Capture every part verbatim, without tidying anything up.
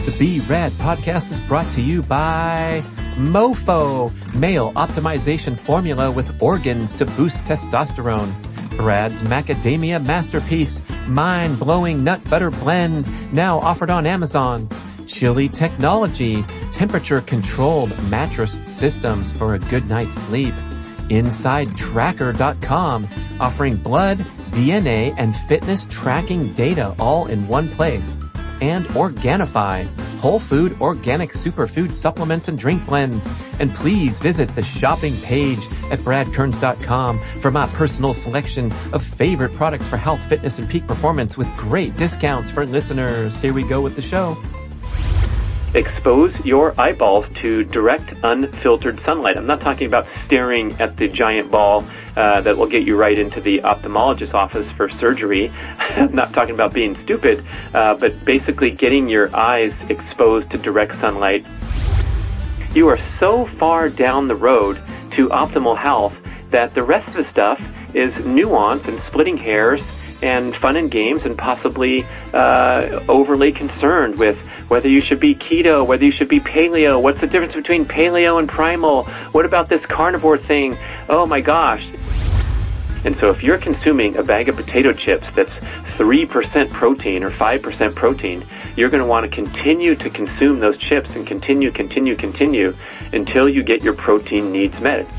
The B Rad podcast is brought to you by Mofo, male optimization formula with organs to boost testosterone. Brad's Macadamia Masterpiece, mind-blowing nut butter blend, now offered on Amazon. Chili Technology, temperature-controlled mattress systems for a good night's sleep. Inside Tracker dot com, offering blood, D N A, and fitness tracking data all in one place. And Organifi, whole food organic superfood supplements and drink blends. And please visit the shopping page at brad kearns dot com for my personal selection of favorite products for health, fitness, and peak performance with great discounts for listeners. Here we go with the show. Expose your eyeballs to direct, unfiltered sunlight. I'm not talking about staring at the giant ball uh, that will get you right into the ophthalmologist's office for surgery. I'm not talking about being stupid, uh, but basically getting your eyes exposed to direct sunlight. You are so far down the road to optimal health that the rest of the stuff is nuance and splitting hairs and fun and games and possibly uh, overly concerned with whether you should be keto, whether you should be paleo, what's the difference between paleo and primal, what about this carnivore thing, oh my gosh. And so if you're consuming a bag of potato chips that's three percent protein or five percent protein, you're going to want to continue to consume those chips and continue, continue, continue until you get your protein needs met.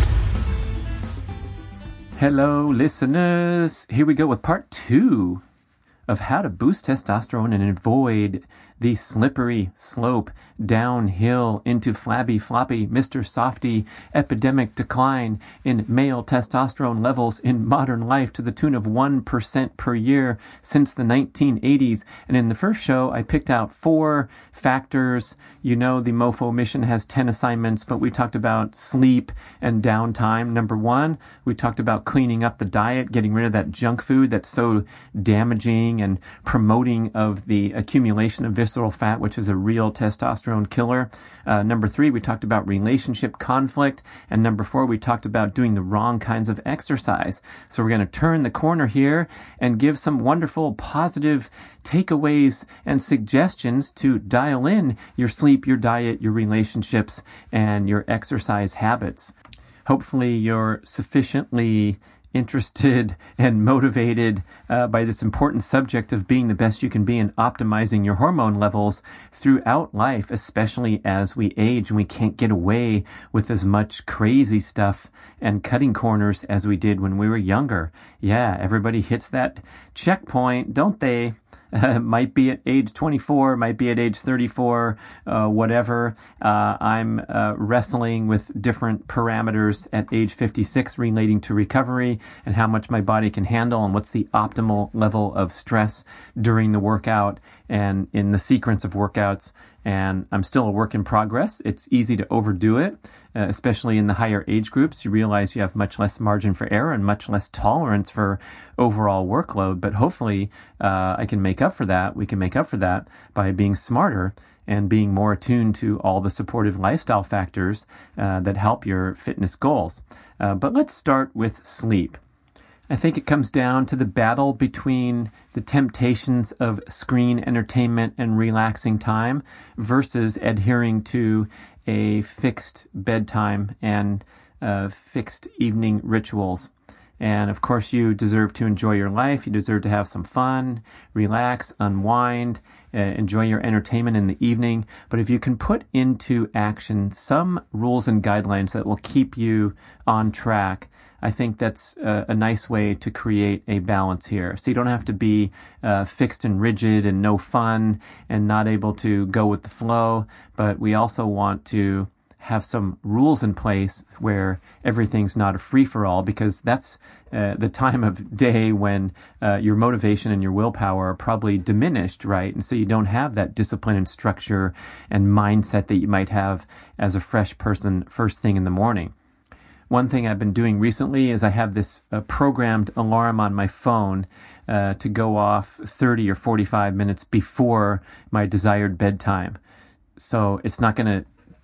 Hello, listeners. Here we go with part two of how to boost testosterone and avoid the slippery slope downhill into flabby, floppy, Mister Softy epidemic decline in male testosterone levels in modern life to the tune of one percent per year since the nineteen eighties. And in the first show, I picked out four factors. You know, the Mofo mission has ten assignments, but we talked about sleep and downtime. Number one, we talked about cleaning up the diet, getting rid of that junk food that's so damaging and promoting of the accumulation of visceral fat, which is a real testosterone killer. Uh, number three, we talked about relationship conflict. And number four, we talked about doing the wrong kinds of exercise. So we're going to turn the corner here and give some wonderful positive takeaways and suggestions to dial in your sleep, your diet, your relationships, and your exercise habits. Hopefully you're sufficiently interested and motivated uh, by this important subject of being the best you can be and optimizing your hormone levels throughout life, especially as we age and we can't get away with as much crazy stuff and cutting corners as we did when we were younger. Yeah, everybody hits that checkpoint, don't they? Uh, might be at age twenty-four, might be at age thirty-four, uh, whatever. Uh, I'm uh, wrestling with different parameters at age fifty-six relating to recovery and how much my body can handle and what's the optimal level of stress during the workout and in the sequence of workouts. And I'm still a work in progress. It's easy to overdo it, uh, especially in the higher age groups. You realize you have much less margin for error and much less tolerance for overall workload. But hopefully, uh, I can make up for that. We can make up for that by being smarter and being more attuned to all the supportive lifestyle factors uh, that help your fitness goals. Uh, but let's start with sleep. I think it comes down to the battle between the temptations of screen entertainment and relaxing time versus adhering to a fixed bedtime and uh, fixed evening rituals. And of course, you deserve to enjoy your life. You deserve to have some fun, relax, unwind, uh, enjoy your entertainment in the evening. But if you can put into action some rules and guidelines that will keep you on track, I think that's a, a nice way to create a balance here. So you don't have to be uh, fixed and rigid and no fun and not able to go with the flow. But we also want to have some rules in place where everything's not a free-for-all, because that's uh, the time of day when uh, your motivation and your willpower are probably diminished, right? And so you don't have that discipline and structure and mindset that you might have as a fresh person first thing in the morning. One thing I've been doing recently is I have this uh, programmed alarm on my phone uh, to go off thirty or forty-five minutes before my desired bedtime. So it's not going to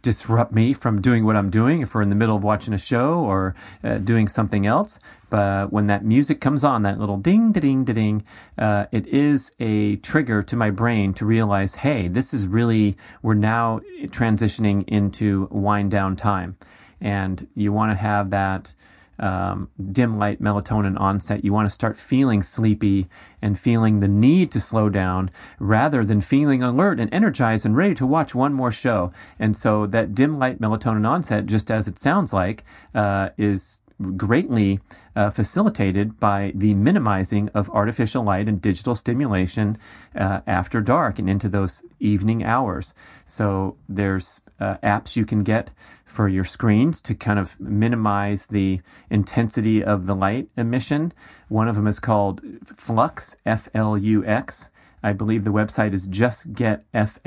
disrupt me from doing what I'm doing if we're in the middle of watching a show or uh, doing something else. But when that music comes on, that little ding, da ding, da ding, uh, it is a trigger to my brain to realize, hey, this is really, we're now transitioning into wind down time. And you want to have that um, dim light melatonin onset. You want to start feeling sleepy and feeling the need to slow down rather than feeling alert and energized and ready to watch one more show. And so that dim light melatonin onset, just as it sounds like, uh, is greatly uh, facilitated by the minimizing of artificial light and digital stimulation uh, after dark and into those evening hours. So there's uh, apps you can get for your screens to kind of minimize the intensity of the light emission. One of them is called Flux, F L U X. I believe the website is just get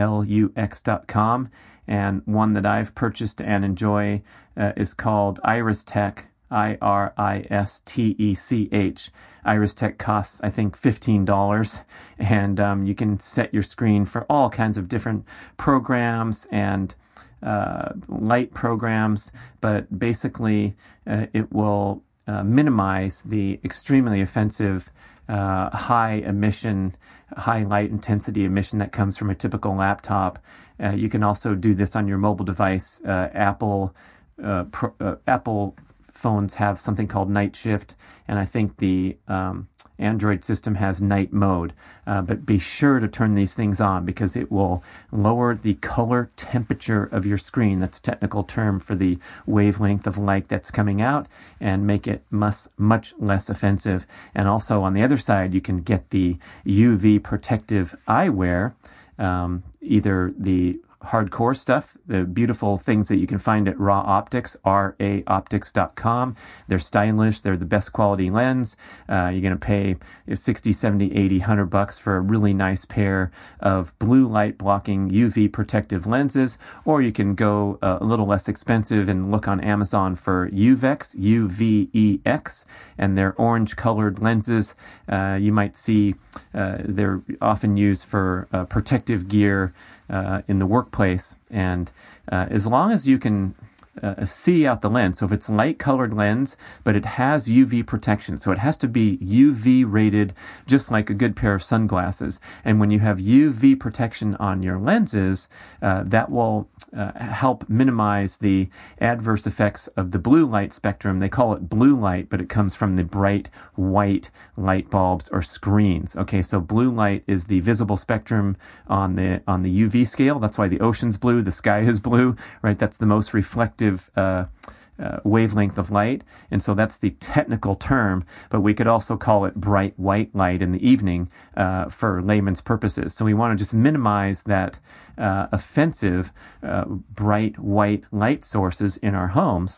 flux dot com. And one that I've purchased and enjoy uh, is called IrisTech, I R I S T E C H. IrisTech costs, I think, fifteen dollars. And um, you can set your screen for all kinds of different programs and uh, light programs. But basically, uh, it will uh, minimize the extremely offensive uh, high emission, high light intensity emission that comes from a typical laptop. Uh, you can also do this on your mobile device. Uh, Apple, uh, pro, uh, Apple phones have something called Night Shift, and I think the um, Android system has night mode. Uh, but be sure to turn these things on because it will lower the color temperature of your screen. That's a technical term for the wavelength of light that's coming out, and make it much, much less offensive. And also on the other side, you can get the U V protective eyewear, um, either the hardcore stuff, the beautiful things that you can find at Raw Optics, R A optics dot com. They're stylish. They're the best quality lens. Uh, you're going to pay sixty, seventy, eighty, one hundred bucks for a really nice pair of blue light blocking U V protective lenses, or you can go uh, a little less expensive and look on Amazon for Uvex, U V E X, and they're orange colored lenses. Uh, you might see uh, they're often used for uh, protective gear Uh, in the workplace, and uh, as long as you can uh, see out the lens, so if it's light colored lens, but it has U V protection, so it has to be U V rated, just like a good pair of sunglasses. And when you have U V protection on your lenses, uh, that will uh, help minimize the adverse effects of the blue light spectrum. They call it blue light, but it comes from the bright white light bulbs or screens. Okay, so blue light is the visible spectrum on the on the U V scale. That's why the ocean's blue, the sky is blue, right? That's the most reflective uh, uh, wavelength of light, and so that's the technical term. But we could also call it bright white light in the evening uh, for layman's purposes. So we want to just minimize that uh, offensive uh, bright white light sources in our homes,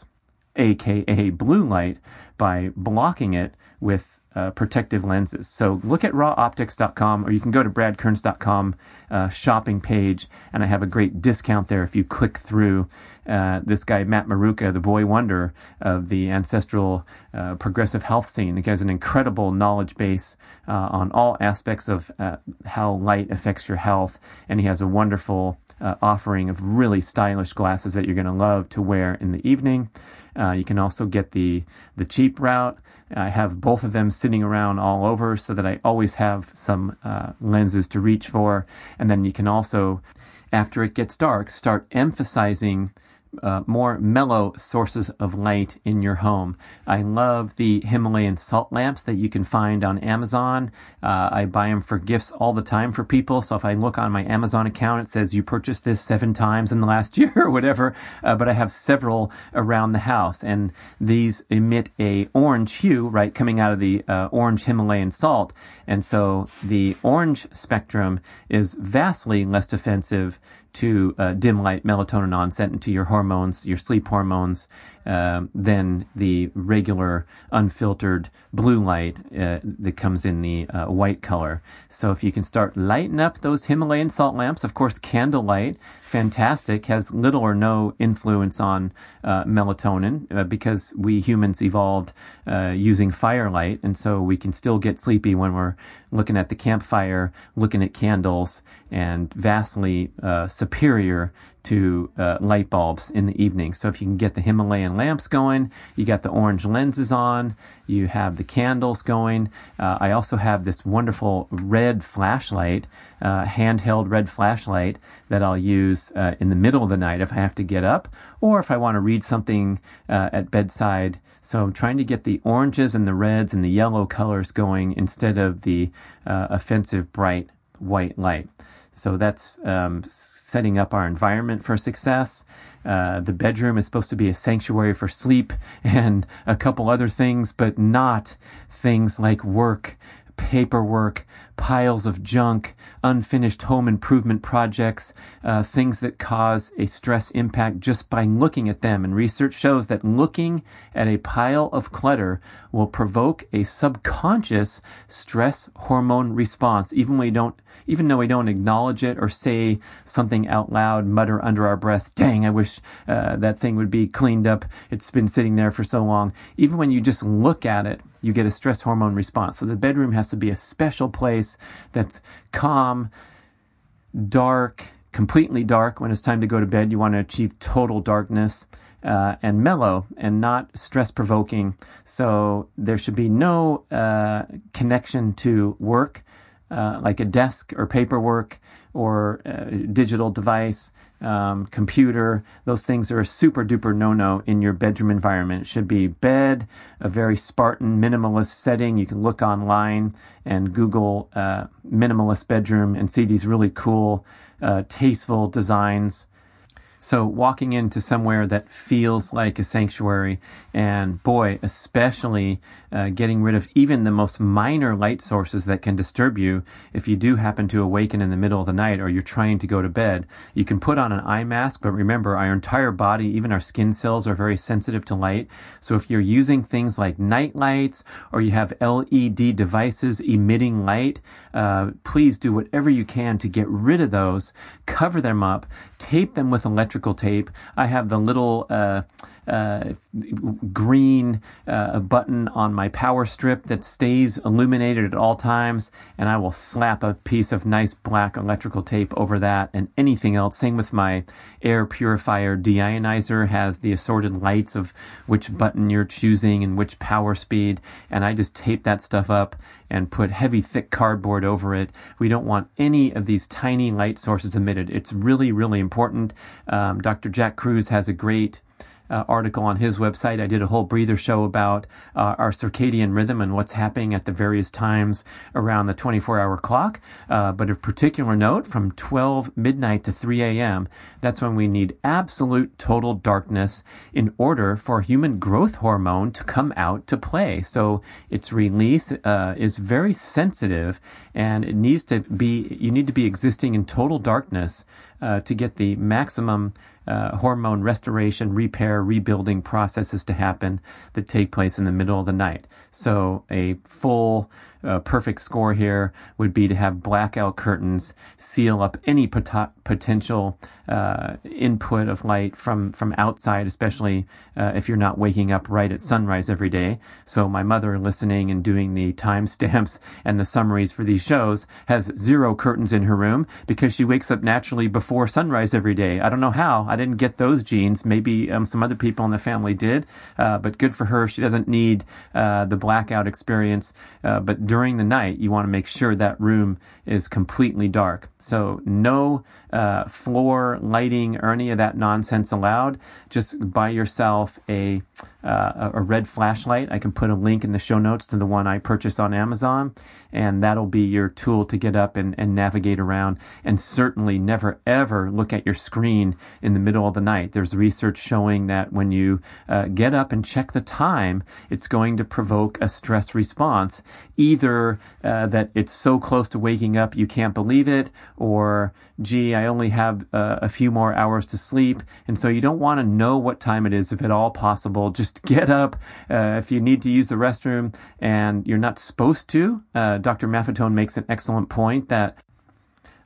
aka blue light, by blocking it with Uh, protective lenses. So look at raw optics dot com, or you can go to brad kearns dot com uh, shopping page, and I have a great discount there if you click through. Uh, this guy, Matt Maruka, the boy wonder of the ancestral uh, progressive health scene. He has an incredible knowledge base uh, on all aspects of uh, how light affects your health, and he has a wonderful uh, offering of really stylish glasses that you're going to love to wear in the evening. Uh, you can also get the the cheap route. I have both of them sitting around all over so that I always have some uh, lenses to reach for. And then you can also, after it gets dark, start emphasizing Uh, more mellow sources of light in your home. I love the Himalayan salt lamps that you can find on Amazon. Uh, I buy them for gifts all the time for people. So if I look on my Amazon account, it says you purchased this seven times in the last year or whatever. Uh, but I have several around the house, and these emit a orange hue, right, coming out of the uh, orange Himalayan salt. And so the orange spectrum is vastly less offensive to uh, dim light melatonin onset and to your hormones, your sleep hormones, uh, than the regular unfiltered blue light uh, that comes in the uh, white color. So if you can start lighting up those Himalayan salt lamps, of course, candlelight, fantastic, has little or no influence on uh, melatonin uh, because we humans evolved uh, using firelight, and so we can still get sleepy when we're looking at the campfire, looking at candles, and vastly uh, superior to uh, light bulbs in the evening. So if you can get the Himalayan lamps going, you got the orange lenses on, you have the candles going. Uh, I also have this wonderful red flashlight, uh, handheld red flashlight that I'll use uh, in the middle of the night if I have to get up, or if I want to read something uh, at bedside. So I'm trying to get the oranges and the reds and the yellow colors going instead of the uh, offensive bright white light. So that's um, setting up our environment for success. Uh, the bedroom is supposed to be a sanctuary for sleep and a couple other things, but not things like work, paperwork, piles of junk, unfinished home improvement projects, uh, things that cause a stress impact just by looking at them. And research shows that looking at a pile of clutter will provoke a subconscious stress hormone response, even when we don't, even though we don't acknowledge it or say something out loud, mutter under our breath, dang, I wish uh, that thing would be cleaned up. It's been sitting there for so long. Even when you just look at it, you get a stress hormone response. So the bedroom has to be a special place that's calm, dark, completely dark. When it's time to go to bed, you want to achieve total darkness, uh, and mellow and not stress-provoking. So there should be no uh, connection to work, uh, like a desk or paperwork or a digital device, um, computer. Those things are a super duper no-no in your bedroom environment. It should be bed, a very Spartan minimalist setting. You can look online and Google uh, minimalist bedroom and see these really cool, uh, tasteful designs. So walking into somewhere that feels like a sanctuary, and boy, especially uh, getting rid of even the most minor light sources that can disturb you. If you do happen to awaken in the middle of the night or you're trying to go to bed, you can put on an eye mask, but remember, our entire body, even our skin cells, are very sensitive to light. So if you're using things like night lights or you have L E D devices emitting light, uh, please do whatever you can to get rid of those, cover them up, tape them with electrical tape. I have the little uh, uh, green uh, button on my power strip that stays illuminated at all times, and I will slap a piece of nice black electrical tape over that and anything else. Same with my air purifier deionizer, has the assorted lights of which button you're choosing and which power speed, and I just tape that stuff up and put heavy, thick cardboard over it. We don't want any of these tiny light sources emitted. It's really, really important. Um, Doctor Jack Kruse has a great Uh, article on his website. I did a whole breather show about uh, our circadian rhythm and what's happening at the various times around the twenty-four hour clock. Uh, but of particular note, from twelve midnight to three a.m., that's when we need absolute total darkness in order for human growth hormone to come out to play. So its release uh, is very sensitive, and it needs to be, you need to be existing in total darkness uh, to get the maximum Uh, hormone restoration, repair, rebuilding processes to happen that take place in the middle of the night. So a full, uh, perfect score here would be to have blackout curtains, seal up any pot- potential uh, input of light from, from outside, especially uh, if you're not waking up right at sunrise every day. So my mother, listening and doing the timestamps and the summaries for these shows, has zero curtains in her room because she wakes up naturally before sunrise every day. I don't know how. I didn't get those genes. Maybe um, some other people in the family did, uh, but good for her. She doesn't need uh, the blackout experience. Uh, but during the night, you want to make sure that room is completely dark. So no uh, floor lighting or any of that nonsense allowed. Just buy yourself a uh, a red flashlight. I can put a link in the show notes to the one I purchased on Amazon, and that'll be your tool to get up and, and navigate around. And certainly never, ever look at your screen in the middle of the night. There's research showing that when you uh, get up and check the time, it's going to provoke a stress response, either uh, that it's so close to waking up you can't believe it, or, gee, I only have uh, a few more hours to sleep. And so you don't want to know what time it is if at all possible. Just get up. Uh, if you need to use the restroom and you're not supposed to, uh, Doctor Maffetone makes an excellent point that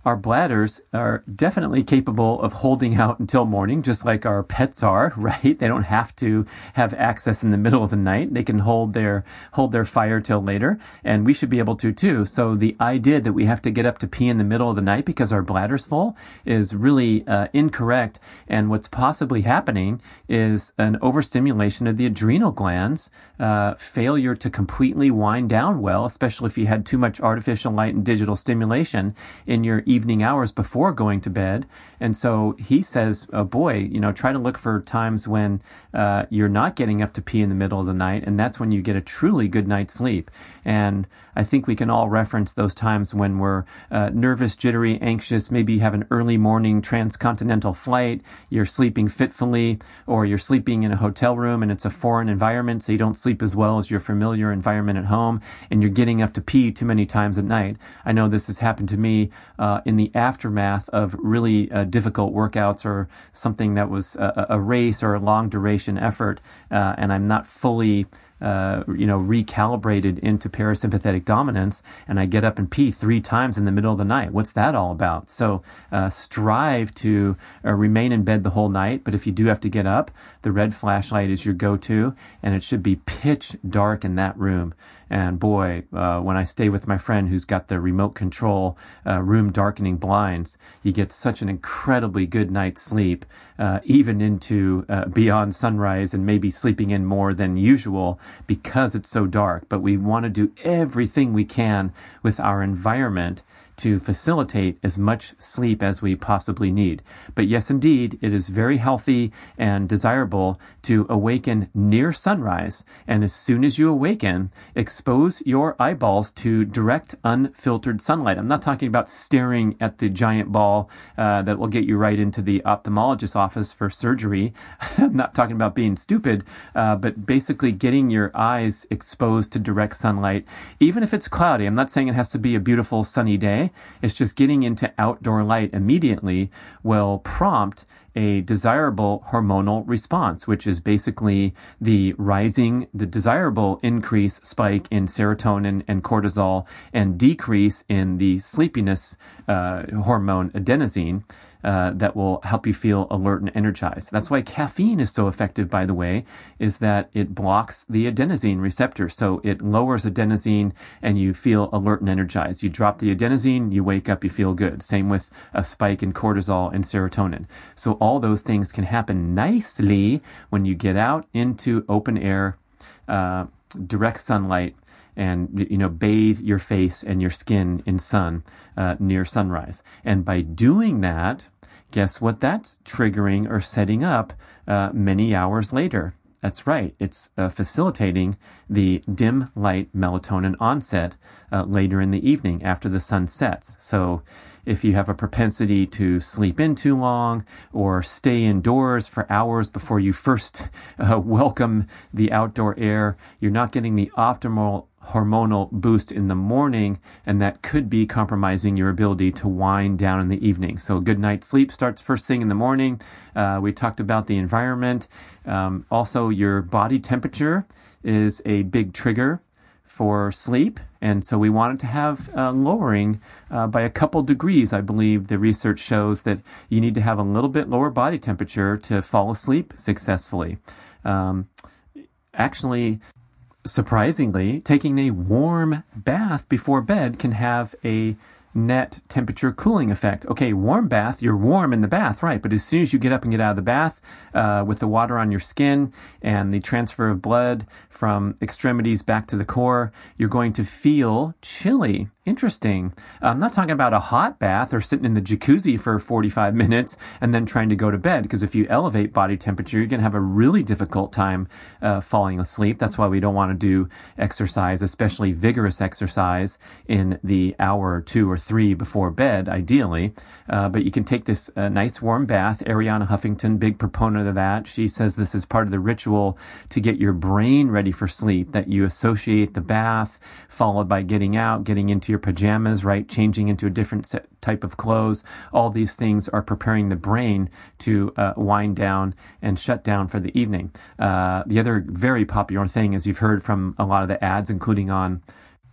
our bladders are definitely capable of holding out until morning, just like our pets are, right? They don't have to have access in the middle of the night. They can hold their hold their fire till later, and we should be able to too. So the idea that we have to get up to pee in the middle of the night because our bladder's full is really uh, incorrect. And what's possibly happening is an overstimulation of the adrenal glands, uh, failure to completely wind down well, especially if you had too much artificial light and digital stimulation in your evening hours before going to bed. And so he says, oh boy, you know, try to look for times when uh, you're not getting up to pee in the middle of the night, and that's when you get a truly good night's sleep. And I think we can all reference those times when we're uh, nervous, jittery, anxious, maybe you have an early morning transcontinental flight, you're sleeping fitfully, or you're sleeping in a hotel room and it's a foreign environment, so you don't sleep as well as your familiar environment at home, and you're getting up to pee too many times at night. I know this has happened to me uh, in the aftermath of really uh, difficult workouts or something that was a, a race or a long duration effort, uh, and I'm not fully Uh, you know, recalibrated into parasympathetic dominance, and I get up and pee three times in the middle of the night. What's that all about? So uh, strive to uh, remain in bed the whole night, but if you do have to get up, the red flashlight is your go-to, and it should be pitch dark in that room. And boy, uh, when I stay with my friend who's got the remote control uh, room darkening blinds, you get such an incredibly good night's sleep, uh, even into uh, beyond sunrise, and maybe sleeping in more than usual because it's so dark. But we want to do everything we can with our environment to facilitate as much sleep as we possibly need. But yes, indeed, it is very healthy and desirable to awaken near sunrise. And as soon as you awaken, expose your eyeballs to direct, unfiltered sunlight. I'm not talking about staring at the giant ball uh, that will get you right into the ophthalmologist's office for surgery. I'm not talking about being stupid, uh, but basically getting your eyes exposed to direct sunlight, even if it's cloudy. I'm not saying it has to be a beautiful sunny day. It's just getting into outdoor light immediately will prompt a desirable hormonal response, which is basically the rising, the desirable increase spike in serotonin and cortisol, and decrease in the sleepiness uh, hormone adenosine uh, that will help you feel alert and energized. That's why caffeine is so effective, by the way, is that it blocks the adenosine receptor. So it lowers adenosine and you feel alert and energized. You drop the adenosine, you wake up, you feel good. Same with a spike in cortisol and serotonin. So all those things can happen nicely when you get out into open air, uh, direct sunlight, and, you know, bathe your face and your skin in sun uh, near sunrise. And by doing that, guess what that's triggering or setting up uh, many hours later? That's right. It's uh, facilitating the dim light melatonin onset uh, later in the evening after the sun sets. So if you have a propensity to sleep in too long or stay indoors for hours before you first uh, welcome the outdoor air, you're not getting the optimal hormonal boost in the morning, and that could be compromising your ability to wind down in the evening. So a good night's sleep starts first thing in the morning. Uh, we talked about the environment. Um, also, your body temperature is a big trigger for sleep, and so we want it to have uh, lowering uh, by a couple degrees. I believe the research shows that you need to have a little bit lower body temperature to fall asleep successfully. Um, actually, surprisingly, taking a warm bath before bed can have a net temperature cooling effect. Okay, warm bath, you're warm in the bath, right? But as soon as you get up and get out of the bath, uh, with the water on your skin and the transfer of blood from extremities back to the core, you're going to feel chilly. Interesting. I'm not talking about a hot bath or sitting in the jacuzzi for forty-five minutes and then trying to go to bed, because if you elevate body temperature, you're going to have a really difficult time uh, falling asleep. That's why we don't want to do exercise, especially vigorous exercise, in the hour or two or three before bed, ideally. Uh, but you can take this uh, nice warm bath. Ariana Huffington, big proponent of that. She says this is part of the ritual to get your brain ready for sleep, that you associate the bath followed by getting out, getting into your pajamas, right? Changing into a different set, type of clothes. All these things are preparing the brain to uh, wind down and shut down for the evening. Uh, the other very popular thing, as you've heard from a lot of the ads, including on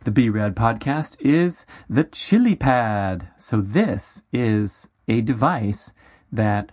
the B-Rad podcast is the ChiliPad. So this is a device that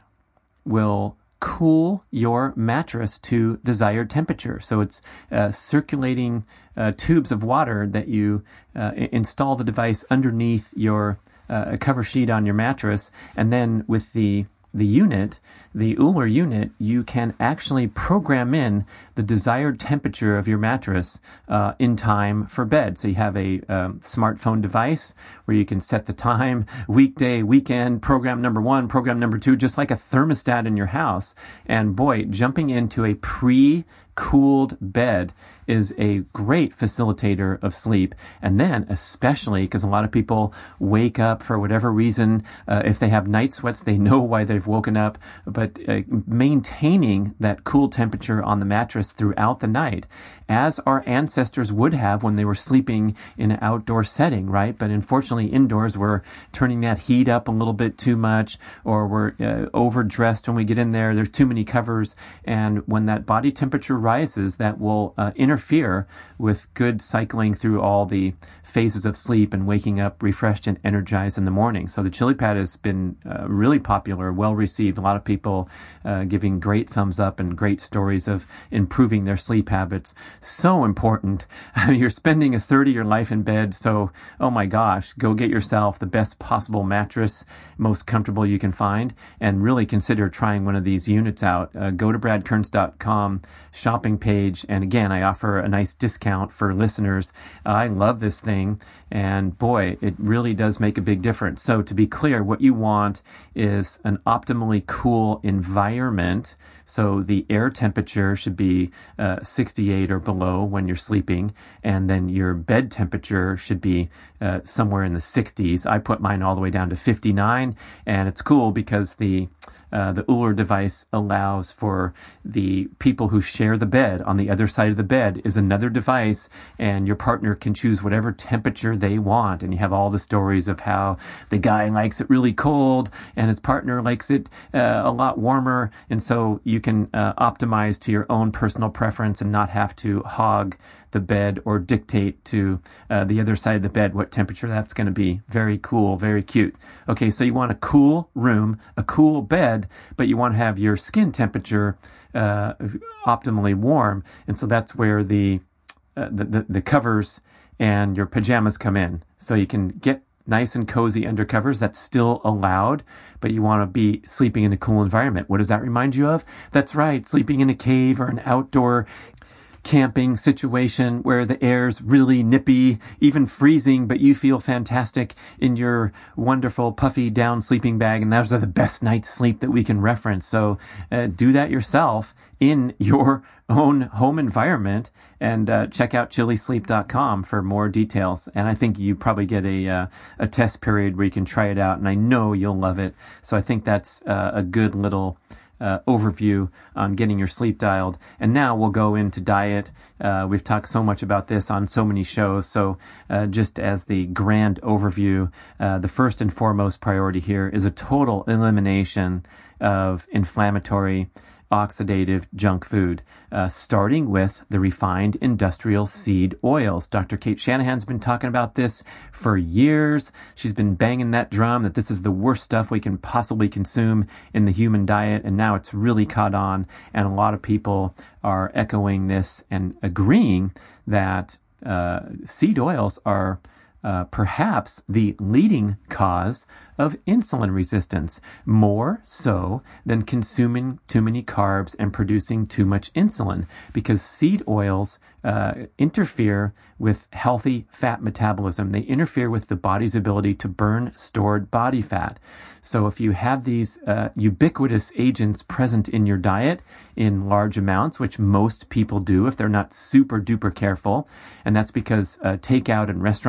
will cool your mattress to desired temperature. So it's uh, circulating uh, tubes of water that you uh, I- install the device underneath your uh, cover sheet on your mattress, and then with the the unit, the Uller unit, you can actually program in the desired temperature of your mattress uh, in time for bed. So you have a um, smartphone device where you can set the time, weekday, weekend, program number one, program number two, just like a thermostat in your house. And boy, jumping into a pre cooled bed is a great facilitator of sleep. And then especially because a lot of people wake up for whatever reason, uh, if they have night sweats, they know why they've woken up, but uh, maintaining that cool temperature on the mattress throughout the night, as our ancestors would have when they were sleeping in an outdoor setting, right? But unfortunately indoors, we're turning that heat up a little bit too much, or we're uh, overdressed when we get in there. There's too many covers. And when that body temperature rises, that will uh, interfere with good cycling through all the phases of sleep and waking up refreshed and energized in the morning. So the ChiliPad has been uh, really popular, well received. A lot of people uh, giving great thumbs up and great stories of improving their sleep habits. So important. You're spending a third of your life in bed, so oh my gosh, go get yourself the best possible mattress, most comfortable you can find, and really consider trying one of these units out. Uh, go to brad kearns dot com shopping page, and again, I offer a nice discount for listeners. I love this thing, and boy, it really does make a big difference. So to be clear, what you want is an optimally cool environment. So the air temperature should be uh, sixty-eight or below when you're sleeping, and then your bed temperature should be uh, somewhere in the sixties. I put mine all the way down to fifty-nine, and it's cool because the Uh, the Uller device allows for the people who share the bed. On the other side of the bed is another device, and your partner can choose whatever temperature they want. And you have all the stories of how the guy likes it really cold and his partner likes it uh, a lot warmer. And so you can uh, optimize to your own personal preference and not have to hog the bed or dictate to uh, the other side of the bed what temperature that's going to be. Very cool, very cute. Okay, so you want a cool room, a cool bed, but you want to have your skin temperature uh, optimally warm, and so that's where the, uh, the, the the covers and your pajamas come in. So you can get nice and cozy under covers. That's still allowed, but you want to be sleeping in a cool environment. What does that remind you of? That's right, sleeping in a cave or an outdoor camping situation where the air's really nippy, even freezing, but you feel fantastic in your wonderful puffy down sleeping bag. And those are the best night's sleep that we can reference. So uh, do that yourself in your own home environment, and uh, check out chili sleep dot com for more details. And I think you probably get a uh, a test period where you can try it out, and I know you'll love it. So I think that's uh, a good little Uh, overview on getting your sleep dialed. And now we'll go into diet. Uh, we've talked so much about this on so many shows. So uh, just as the grand overview, uh, the first and foremost priority here is a total elimination of inflammatory, oxidative junk food, uh, starting with the refined industrial seed oils. Doctor Cate Shanahan's been talking about this for years. She's been banging that drum that this is the worst stuff we can possibly consume in the human diet, and now it's really caught on, and a lot of people are echoing this and agreeing that uh, seed oils are Uh, perhaps the leading cause of insulin resistance, more so than consuming too many carbs and producing too much insulin, because seed oils uh, interfere with healthy fat metabolism. They interfere with the body's ability to burn stored body fat. So if you have these uh, ubiquitous agents present in your diet in large amounts, which most people do if they're not super duper careful, and that's because uh, takeout and restaurant meals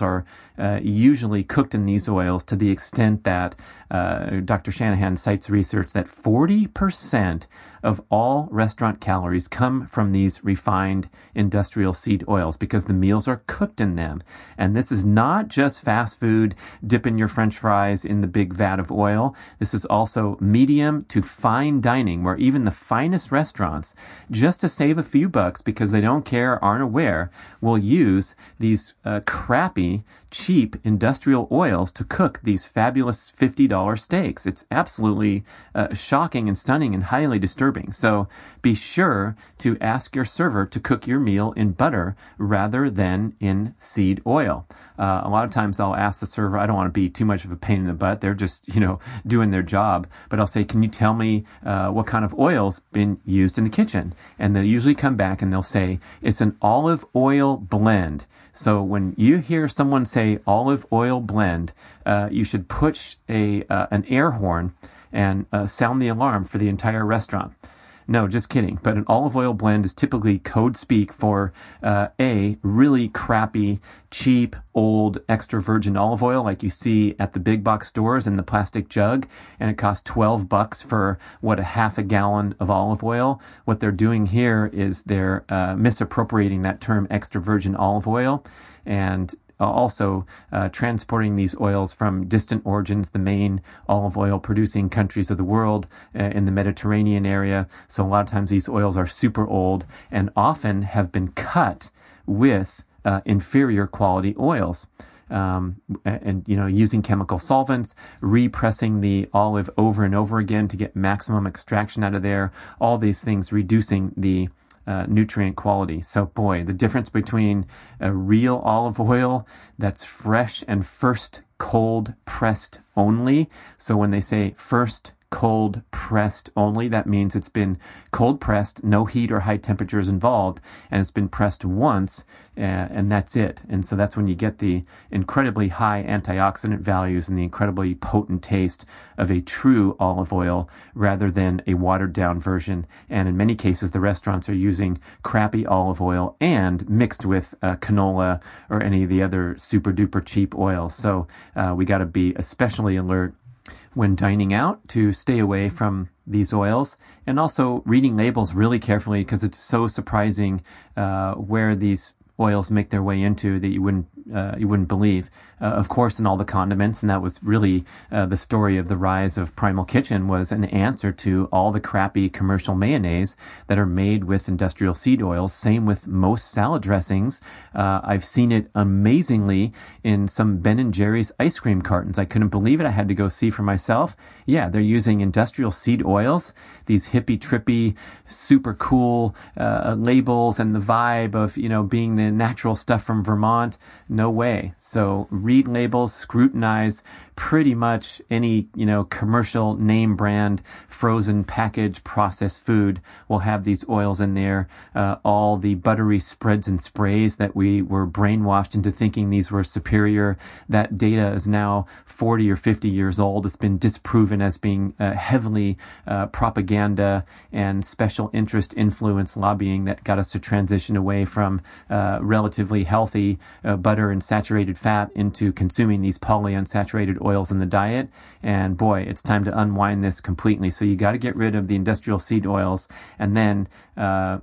meals are uh, usually cooked in these oils to the extent that uh, Doctor Shanahan cites research that forty percent of all restaurant calories come from these refined industrial seed oils because the meals are cooked in them. And this is not just fast food, dipping your French fries in the big vat of oil. This is also medium to fine dining, where even the finest restaurants, just to save a few bucks because they don't care, aren't aware, will use these uh, crappy, cheap industrial oils to cook these fabulous fifty dollars steaks. It's absolutely uh, shocking and stunning and highly disturbing. So be sure to ask your server to cook your meal in butter rather than in seed oil. Uh, a lot of times I'll ask the server, I don't want to be too much of a pain in the butt. They're just, you know, doing their job. But I'll say, can you tell me uh, what kind of oil's been used in the kitchen? And they'll usually come back and they'll say, it's an olive oil blend. So when you hear someone say olive oil blend, uh, you should push a uh, an air horn and uh, sound the alarm for the entire restaurant. No, just kidding. But an olive oil blend is typically code speak for uh, a really crappy, cheap, old extra virgin olive oil like you see at the big box stores in the plastic jug, and it costs twelve bucks for what a half a gallon of olive oil. What they're doing here is they're uh, misappropriating that term extra virgin olive oil, and also uh, transporting these oils from distant origins, the main olive oil producing countries of the world uh, in the Mediterranean area. So a lot of times these oils are super old and often have been cut with uh, inferior quality oils. Um, and, you know, using chemical solvents, repressing the olive over and over again to get maximum extraction out of there, all these things reducing the Uh, nutrient quality. So boy, the difference between a real olive oil that's fresh and first cold pressed only. So when they say first cold pressed only, that means it's been cold pressed, no heat or high temperatures involved, and it's been pressed once, uh, and that's it. And so that's when you get the incredibly high antioxidant values and the incredibly potent taste of a true olive oil rather than a watered down version. And in many cases, the restaurants are using crappy olive oil and mixed with uh, canola or any of the other super duper cheap oils. So uh, we got to be especially alert when dining out to stay away from these oils, and also reading labels really carefully, because it's so surprising uh, where these oils make their way into that you wouldn't uh, you wouldn't believe. Uh, of course, in all the condiments, and that was really uh, the story of the rise of Primal Kitchen, was an answer to all the crappy commercial mayonnaise that are made with industrial seed oils. Same with most salad dressings. Uh, I've seen it amazingly in some Ben and Jerry's ice cream cartons. I couldn't believe it. I had to go see for myself. Yeah, they're using industrial seed oils, these hippie, trippy, super cool uh, labels and the vibe of, you know, being the natural stuff from Vermont. No way. So read labels, scrutinize pretty much any, you know, commercial name brand, frozen package, processed food will have these oils in there. Uh, all the buttery spreads and sprays that we were brainwashed into thinking these were superior. That data is now forty or fifty years old. It's been disproven as being uh, heavily uh, propaganda and special interest influence lobbying that got us to transition away from uh, relatively healthy uh, butter and saturated fat into consuming these polyunsaturated oils in the diet. And boy, it's time to unwind this completely. So you got to get rid of the industrial seed oils, and then uh,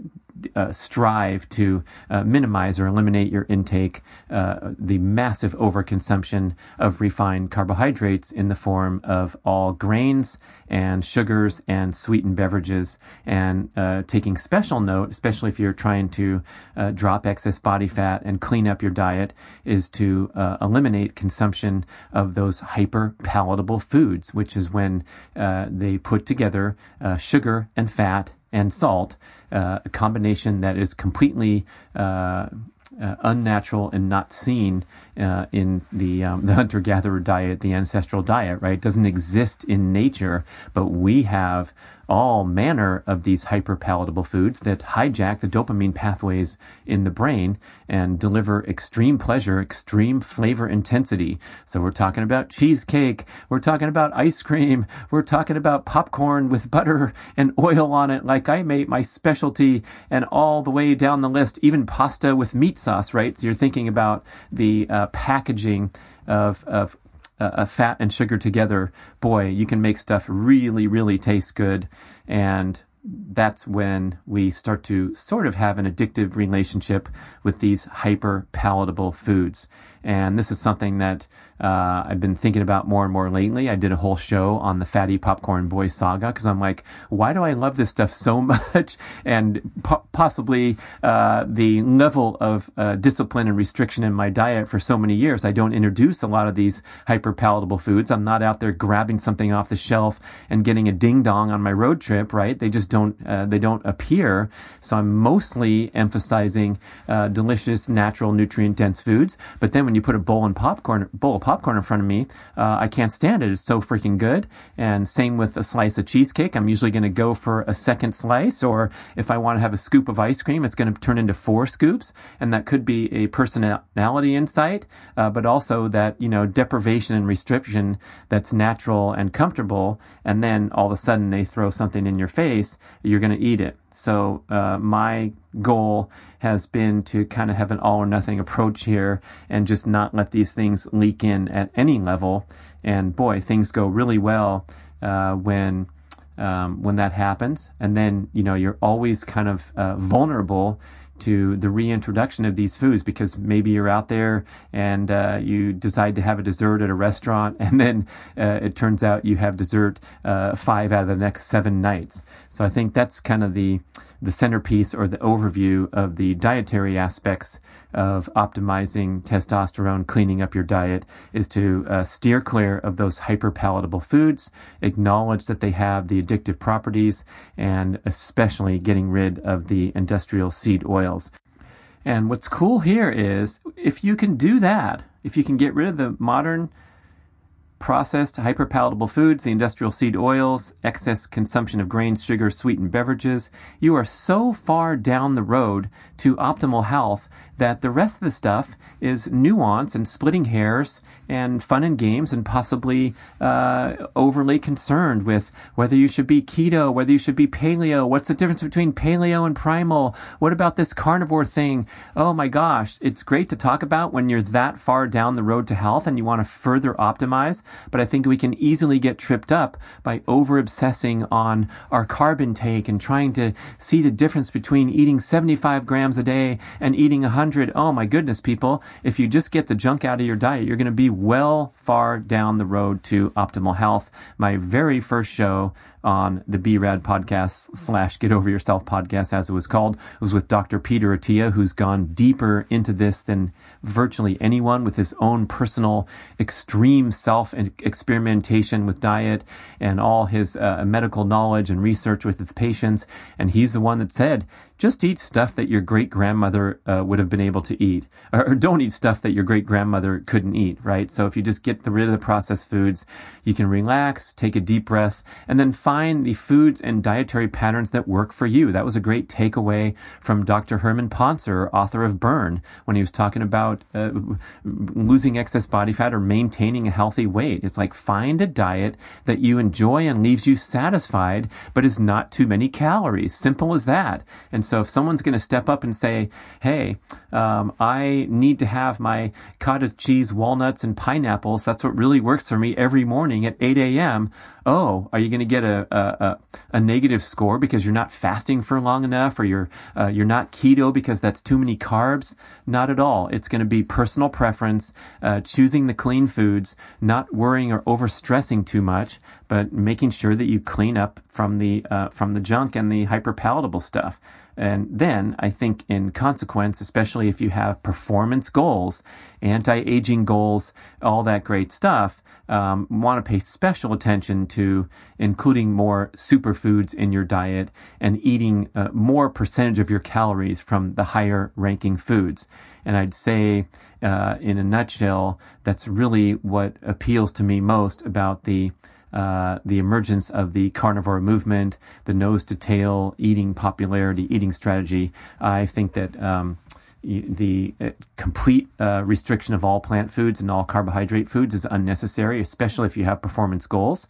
Uh, strive to uh, minimize or eliminate your intake, uh, the massive overconsumption of refined carbohydrates in the form of all grains and sugars and sweetened beverages. And uh, taking special note, especially if you're trying to uh, drop excess body fat and clean up your diet, is to uh, eliminate consumption of those hyper palatable foods, which is when uh, they put together uh, sugar and fat and salt, uh, a combination that is completely uh, uh, unnatural and not seen uh, in the um, the hunter-gatherer diet, the ancestral diet, right? It doesn't exist in nature, but we have all manner of these hyper-palatable foods that hijack the dopamine pathways in the brain and deliver extreme pleasure, extreme flavor intensity. So we're talking about cheesecake, we're talking about ice cream, we're talking about popcorn with butter and oil on it, like I made my specialty, and all the way down the list, even pasta with meat sauce, right? So you're thinking about the uh, packaging of of uh, fat and sugar together. Boy, you can make stuff really, really taste good. And that's when we start to sort of have an addictive relationship with these hyper palatable foods. And this is something that uh, I've been thinking about more and more lately. I did a whole show on the Fatty Popcorn Boy saga because I'm like, why do I love this stuff so much? And po- possibly uh, the level of uh, discipline and restriction in my diet for so many years. I don't introduce a lot of these hyper palatable foods. I'm not out there grabbing something off the shelf and getting a ding dong on my road trip, right? They just don't uh, they don't appear. So I'm mostly emphasizing uh, delicious, natural, nutrient dense foods. But then when you put a bowl and popcorn bowl of popcorn in front of me, uh, I can't stand it. It's so freaking good. And same with a slice of cheesecake. I'm usually going to go for a second slice, or if I want to have a scoop of ice cream, it's going to turn into four scoops. And that could be a personality insight, uh, but also that, you know, deprivation and restriction that's natural and comfortable. And then all of a sudden they throw something in your face, you're going to eat it. So uh, my goal has been to kind of have an all or nothing approach here and just not let these things leak in at any level. And boy, things go really well uh, when um, when that happens. And then, you know, you're always kind of uh, vulnerable to the reintroduction of these foods, because maybe you're out there and uh, you decide to have a dessert at a restaurant, and then uh, it turns out you have dessert uh, five out of the next seven nights. So I think that's kind of the the centerpiece or the overview of the dietary aspects of optimizing testosterone, cleaning up your diet, is to uh, steer clear of those hyperpalatable foods, acknowledge that they have the addictive properties, and especially getting rid of the industrial seed oils. And what's cool here is if you can do that, if you can get rid of the modern processed hyperpalatable foods, the industrial seed oils, excess consumption of grains, sugar, sweetened beverages, you are so far down the road to optimal health that the rest of the stuff is nuance and splitting hairs and fun and games, and possibly uh, overly concerned with whether you should be keto, whether you should be paleo. What's the difference between paleo and primal? What about this carnivore thing? Oh my gosh, it's great to talk about when you're that far down the road to health and you want to further optimize. But I think we can easily get tripped up by over-obsessing on our carb intake and trying to see the difference between eating seventy-five grams a day and eating one hundred. Oh my goodness, people. If you just get the junk out of your diet, you're going to be well far down the road to optimal health. My very first show on the B RAD podcast slash Get Over Yourself podcast, as it was called, was with Doctor Peter Attia, who's gone deeper into this than virtually anyone, with his own personal extreme self-experimentation with diet and all his uh, medical knowledge and research with his patients. And he's the one that said, just eat stuff that your great-grandmother uh, would have been able to eat. Or, or don't eat stuff that your great-grandmother couldn't eat, right? So if you just get rid of the processed foods, you can relax, take a deep breath, and then find the foods and dietary patterns that work for you. That was a great takeaway from Doctor Herman Poncer, author of Burn, when he was talking about uh, losing excess body fat or maintaining a healthy weight. It's like, find a diet that you enjoy and leaves you satisfied, but is not too many calories. Simple as that. And so if someone's going to step up and say, hey, um, I need to have my cottage cheese, walnuts, and pineapples, that's what really works for me every morning at eight a.m., oh, are you going to get a, a, a negative score because you're not fasting for long enough, or you're, uh, you're not keto because that's too many carbs? Not at all. It's going to be personal preference, uh, choosing the clean foods, not worrying or overstressing too much, but making sure that you clean up from the, uh, from the junk and the hyperpalatable stuff. And then I think in consequence, especially if you have performance goals, anti-aging goals, all that great stuff, um, want to pay special attention to including more superfoods in your diet and eating uh, more percentage of your calories from the higher ranking foods. And I'd say, uh, in a nutshell, that's really what appeals to me most about the Uh, the emergence of the carnivore movement, the nose-to-tail eating popularity, eating strategy. I think that um, the uh, complete uh, restriction of all plant foods and all carbohydrate foods is unnecessary, especially if you have performance goals.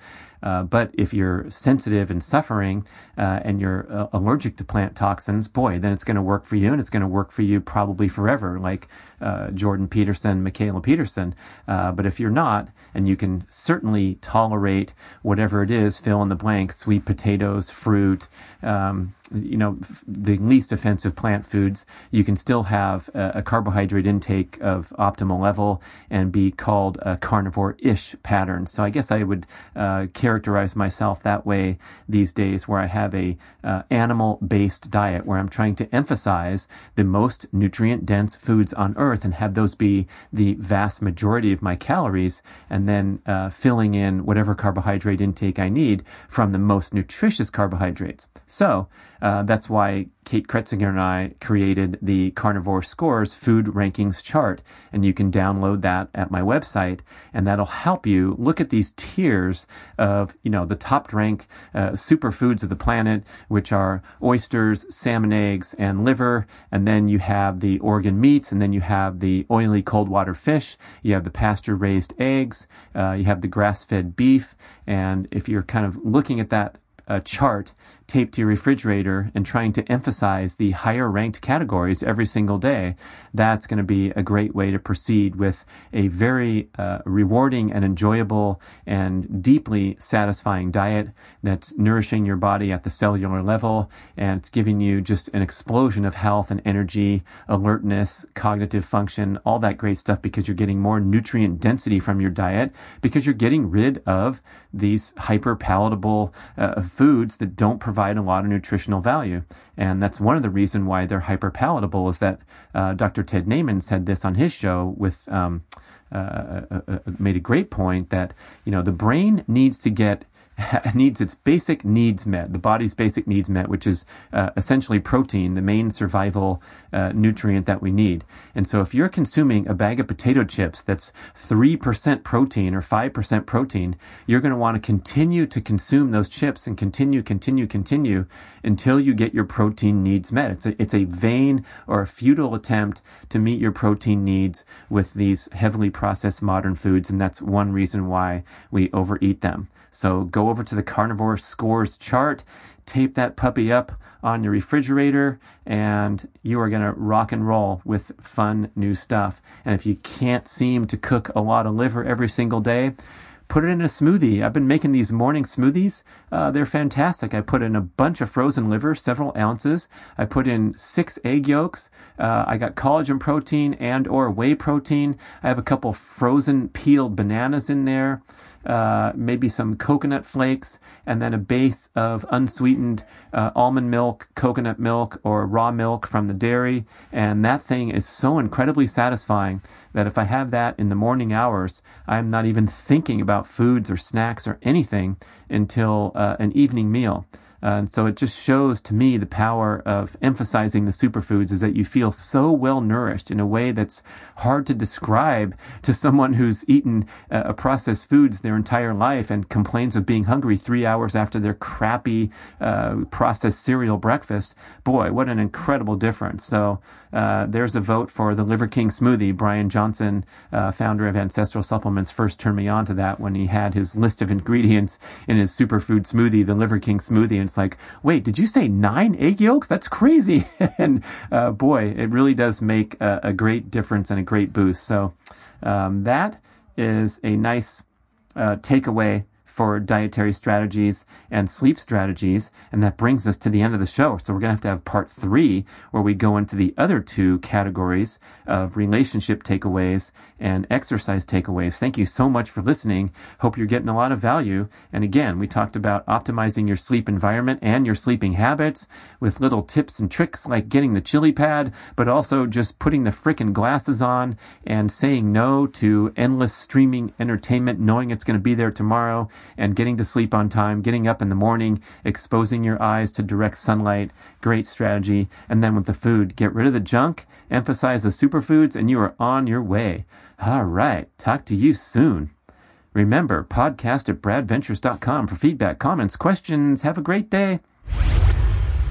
Uh, but if you're sensitive and suffering uh, and you're uh, allergic to plant toxins, boy, then it's going to work for you, and it's going to work for you probably forever, like uh, Jordan Peterson, Michaela Peterson. Uh, but if you're not, and you can certainly tolerate whatever it is, fill in the blank, sweet potatoes, fruit, um, you know, the least offensive plant foods, you can still have a, a carbohydrate intake of optimal level and be called a carnivore-ish pattern. So I guess I would uh, characterize myself that way these days, where I have a uh, animal-based diet, where I'm trying to emphasize the most nutrient-dense foods on earth and have those be the vast majority of my calories, and then uh, filling in whatever carbohydrate intake I need from the most nutritious carbohydrates. So uh, that's why Kate Kretzinger and I created the Carnivore Scores Food Rankings chart, and you can download that at my website, and that'll help you look at these tiers of, you know, the top rank uh, superfoods of the planet, which are oysters, salmon eggs, and liver, and then you have the organ meats, and then you have the oily cold water fish, you have the pasture-raised eggs, uh, you have the grass-fed beef, and if you're kind of looking at that uh, chart taped to your refrigerator and trying to emphasize the higher ranked categories every single day, that's going to be a great way to proceed with a very uh, rewarding and enjoyable and deeply satisfying diet that's nourishing your body at the cellular level, and it's giving you just an explosion of health and energy, alertness, cognitive function, all that great stuff, because you're getting more nutrient density from your diet, because you're getting rid of these hyper palatable uh, foods that don't provide provide a lot of nutritional value. And that's one of the reasons why they're hyper palatable, is that uh, Doctor Ted Naiman said this on his show with, um, uh, uh, uh, made a great point that, you know, the brain needs to get needs its basic needs met, the body's basic needs met, which is uh, essentially protein, the main survival uh, nutrient that we need. And so if you're consuming a bag of potato chips that's three percent protein or five percent protein, you're going to want to continue to consume those chips and continue, continue, continue until you get your protein needs met. It's a, it's a vain or a futile attempt to meet your protein needs with these heavily processed modern foods, and that's one reason why we overeat them. So go over to the Carnivore Scores chart, tape that puppy up on your refrigerator, and you are going to rock and roll with fun new stuff. And if you can't seem to cook a lot of liver every single day, put it in a smoothie. I've been making these morning smoothies. Uh, they're fantastic. I put in a bunch of frozen liver, several ounces. I put in six egg yolks. Uh, I got collagen protein and or whey protein. I have a couple frozen peeled bananas in there. Uh, maybe some coconut flakes, and then a base of unsweetened uh, almond milk, coconut milk, or raw milk from the dairy. And that thing is so incredibly satisfying that if I have that in the morning hours, I'm not even thinking about foods or snacks or anything until uh, an evening meal. Uh, and so it just shows to me the power of emphasizing the superfoods, is that you feel so well nourished in a way that's hard to describe to someone who's eaten uh, processed foods their entire life and complains of being hungry three hours after their crappy uh, processed cereal breakfast. Boy, what an incredible difference. So uh, there's a vote for the Liver King smoothie. Brian Johnson, uh, founder of Ancestral Supplements, first turned me on to that when he had his list of ingredients in his superfood smoothie, the Liver King smoothie. And it's like, wait, did you say nine egg yolks? That's crazy. and uh, boy, it really does make a, a great difference and a great boost. So um, that is a nice uh, takeaway for dietary strategies and sleep strategies. And that brings us to the end of the show. So we're going to have to have part three, where we go into the other two categories of relationship takeaways and exercise takeaways. Thank you so much for listening. Hope you're getting a lot of value. And again, we talked about optimizing your sleep environment and your sleeping habits with little tips and tricks like getting the chili pad, but also just putting the frickin' glasses on and saying no to endless streaming entertainment, knowing it's going to be there tomorrow, and getting to sleep on time, getting up in the morning, exposing your eyes to direct sunlight. Great strategy. And then with the food, get rid of the junk, emphasize the superfoods, and you are on your way. All right. Talk to you soon. Remember, podcast at brad ventures dot com for feedback, comments, questions. Have a great day.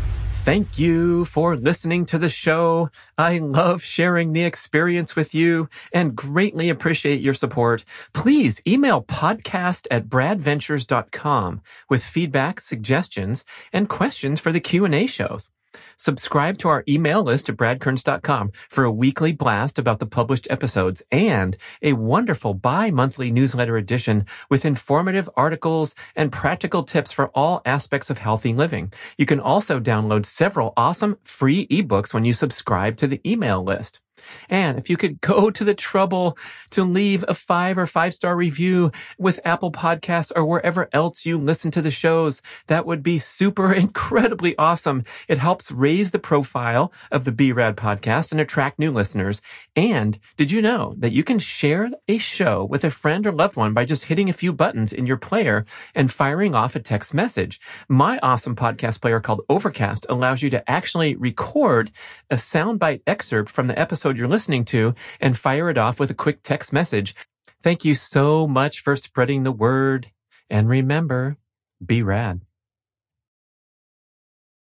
Thank you for listening to the show. I love sharing the experience with you and greatly appreciate your support. Please email podcast at brad ventures dot com with feedback, suggestions, and questions for the Q and A shows. Subscribe to our email list at brad kearns dot com for a weekly blast about the published episodes and a wonderful bi-monthly newsletter edition with informative articles and practical tips for all aspects of healthy living. You can also download several awesome free ebooks when you subscribe to the email list. And if you could go to the trouble to leave a five or five star review with Apple Podcasts or wherever else you listen to the shows, that would be super incredibly awesome. It helps raise the profile of the B RAD podcast and attract new listeners. And did you know that you can share a show with a friend or loved one by just hitting a few buttons in your player and firing off a text message? My awesome podcast player called Overcast allows you to actually record a soundbite excerpt from the episode you're listening to and fire it off with a quick text message. Thank you so much for spreading the word. And remember, be rad.